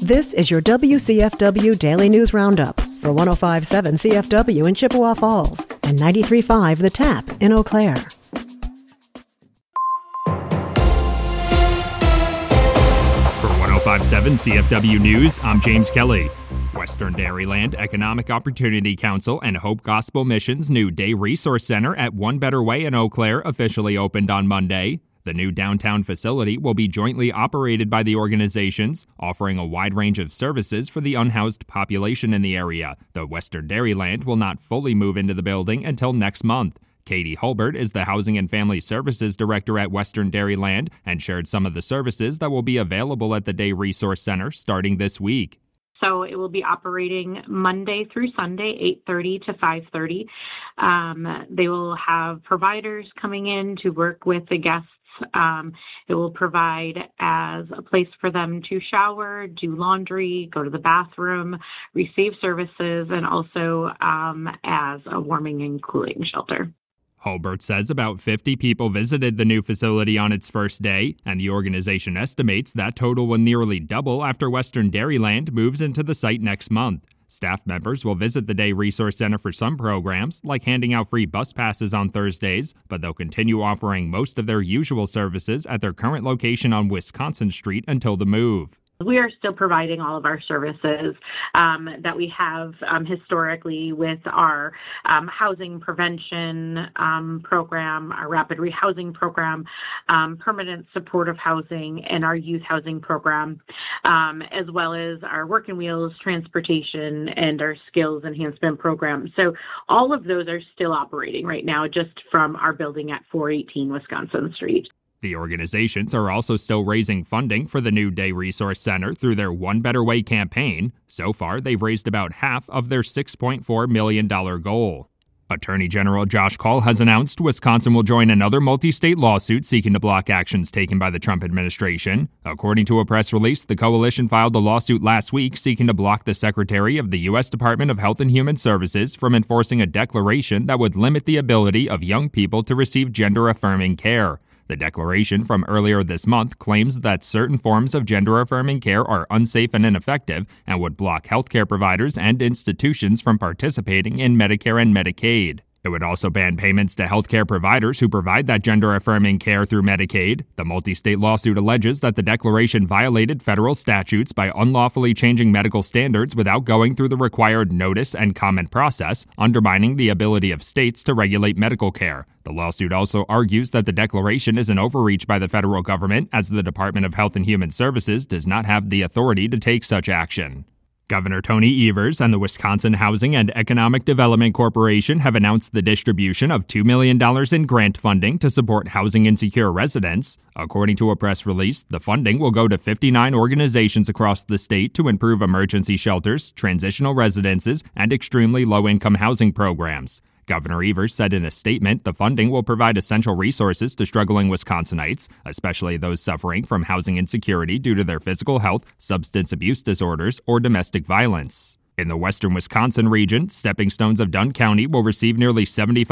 This is your WCFW Daily News Roundup for 105.7 CFW in Chippewa Falls and 93.5 The Tap in Eau Claire. For 105.7 CFW News, I'm James Kelly. Western Dairyland Economic Opportunity Council and Hope Gospel Mission's new Day Resource Center at One Better Way in Eau Claire officially opened on Monday. The new downtown facility will be jointly operated by the organizations, offering a wide range of services for the unhoused population in the area. The Western Dairyland will not fully move into the building until next month. Katie Hulbert is the Housing and Family Services Director at Western Dairyland and shared some of the services that will be available at the Day Resource Center starting this week. So it will be operating Monday through Sunday, 8:30 to 5:30. They will have providers coming in to work with the guests. It will provide as a place for them to shower, do laundry, go to the bathroom, receive services, and also as a warming and cooling shelter. Hulbert says about 50 people visited the new facility on its first day, and the organization estimates that total will nearly double after Western Dairyland moves into the site next month. Staff members will visit the Day Resource Center for some programs, like handing out free bus passes on Thursdays, but they'll continue offering most of their usual services at their current location on Wisconsin Street until the move. We are still providing all of our services that we have historically with our housing prevention program, our rapid rehousing program, permanent supportive housing, and our youth housing program, as well as our Work and Wheels transportation and our skills enhancement program. So all of those are still operating right now, just from our building at 418 Wisconsin Street. The organizations are also still raising funding for the new Day Resource Center through their One Better Way campaign. So far, they've raised about half of their $6.4 million goal. Attorney General Josh Kaul has announced Wisconsin will join another multi-state lawsuit seeking to block actions taken by the Trump administration. According to a press release, the coalition filed a lawsuit last week seeking to block the Secretary of the U.S. Department of Health and Human Services from enforcing a declaration that would limit the ability of young people to receive gender-affirming care. The declaration from earlier this month claims that certain forms of gender-affirming care are unsafe and ineffective and would block healthcare providers and institutions from participating in Medicare and Medicaid. It would also ban payments to healthcare providers who provide that gender-affirming care through Medicaid. The multi-state lawsuit alleges that the declaration violated federal statutes by unlawfully changing medical standards without going through the required notice and comment process, undermining the ability of states to regulate medical care. The lawsuit also argues that the declaration is an overreach by the federal government, as the Department of Health and Human Services does not have the authority to take such action. Governor Tony Evers and the Wisconsin Housing and Economic Development Corporation have announced the distribution of $2 million in grant funding to support housing insecure residents. According to a press release, the funding will go to 59 organizations across the state to improve emergency shelters, transitional residences, and extremely low-income housing programs. Governor Evers said in a statement the funding will provide essential resources to struggling Wisconsinites, especially those suffering from housing insecurity due to their physical health, substance abuse disorders, or domestic violence. In the western Wisconsin region, Stepping Stones of Dunn County will receive nearly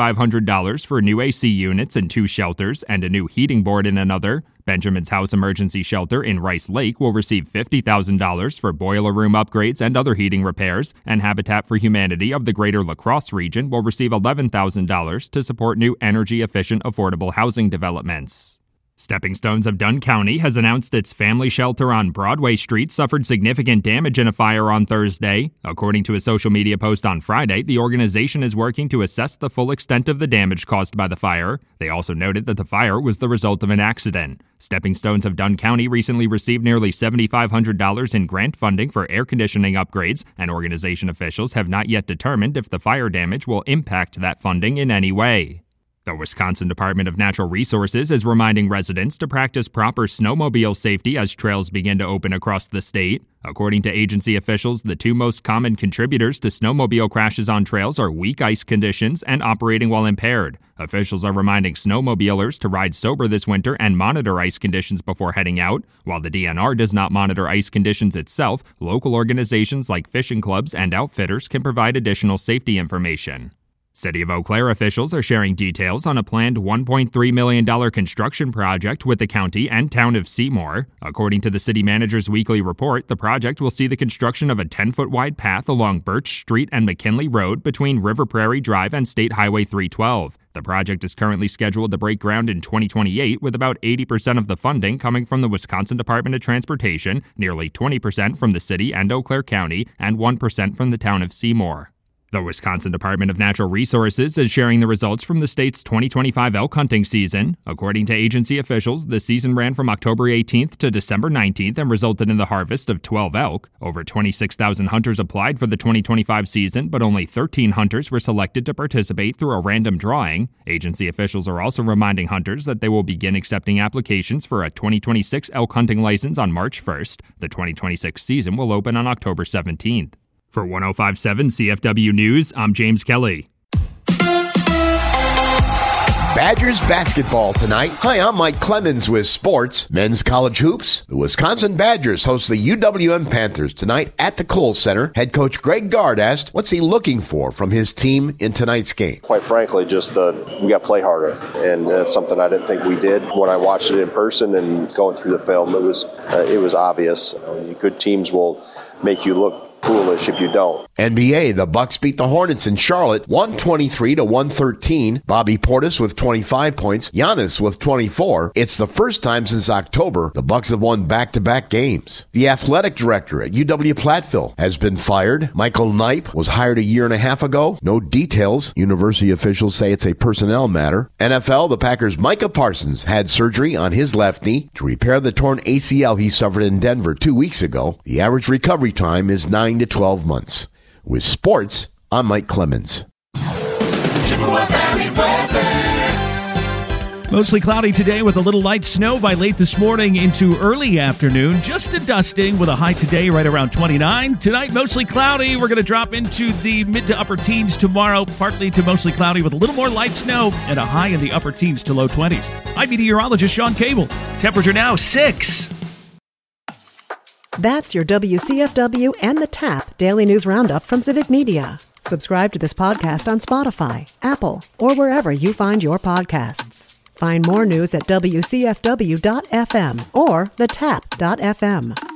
$7,500 for new AC units in 2 shelters and a new heating board in another. Benjamin's House Emergency Shelter in Rice Lake will receive $50,000 for boiler room upgrades and other heating repairs, and Habitat for Humanity of the Greater La Crosse region will receive $11,000 to support new energy-efficient affordable housing developments. Stepping Stones of Dunn County has announced its family shelter on Broadway Street suffered significant damage in a fire on Thursday. According to a social media post on Friday, the organization is working to assess the full extent of the damage caused by the fire. They also noted that the fire was the result of an accident. Stepping Stones of Dunn County recently received nearly $7,500 in grant funding for air conditioning upgrades, and organization officials have not yet determined if the fire damage will impact that funding in any way. The Wisconsin Department of Natural Resources is reminding residents to practice proper snowmobile safety as trails begin to open across the state. According to agency officials, the 2 most common contributors to snowmobile crashes on trails are weak ice conditions and operating while impaired. Officials are reminding snowmobilers to ride sober this winter and monitor ice conditions before heading out. While the DNR does not monitor ice conditions itself, local organizations like fishing clubs and outfitters can provide additional safety information. City of Eau Claire officials are sharing details on a planned $1.3 million construction project with the county and town of Seymour. According to the city manager's weekly report, the project will see the construction of a 10-foot wide path along Birch Street and McKinley Road between River Prairie Drive and State Highway 312. The project is currently scheduled to break ground in 2028, with about 80% of the funding coming from the Wisconsin Department of Transportation, nearly 20% from the city and Eau Claire County, and 1% from the town of Seymour. The Wisconsin Department of Natural Resources is sharing the results from the state's 2025 elk hunting season. According to agency officials, the season ran from October 18th to December 19th and resulted in the harvest of 12 elk. Over 26,000 hunters applied for the 2025 season, but only 13 hunters were selected to participate through a random drawing. Agency officials are also reminding hunters that they will begin accepting applications for a 2026 elk hunting license on March 1st. The 2026 season will open on October 17th. For 105.7 CFW News, I'm James Kelly. Badgers basketball tonight. Hi, I'm Mike Clemens with sports. Men's college hoops. The Wisconsin Badgers host the UWM Panthers tonight at the Kohl Center. Head coach Greg Gard asked, what's he looking for from his team in tonight's game? Quite frankly, just we got to play harder, and that's something I didn't think we did. When I watched it in person and going through the film, it was obvious. Good teams will make you look foolish if you don't. NBA, the Bucks beat the Hornets in Charlotte 123-113. Bobby Portis with 25 points, Giannis with 24. It's the first time since October the Bucks have won back-to-back games. The athletic director at UW Platteville has been fired. Michael Knipe was hired a year and a half ago. No details. University officials say it's a personnel matter. NFL, the Packers' Micah Parsons had surgery on his left knee to repair the torn ACL he suffered in Denver 2 weeks ago. The average recovery time is 9 to 12 months. With sports, I'm Mike Clemens. Mostly cloudy today with a little light snow by late this morning into early afternoon. Just a dusting with a high today right around 29. Tonight, mostly cloudy. We're going to drop into the mid to upper teens tomorrow. Partly to mostly cloudy with a little more light snow and a high in the upper teens to low 20s. I'm meteorologist Sean Cable. Temperature now 6. That's your WCFW and the TAP Daily News Roundup from Civic Media. Subscribe to this podcast on Spotify, Apple, or wherever you find your podcasts. Find more news at WCFW.FM or thetap.fm.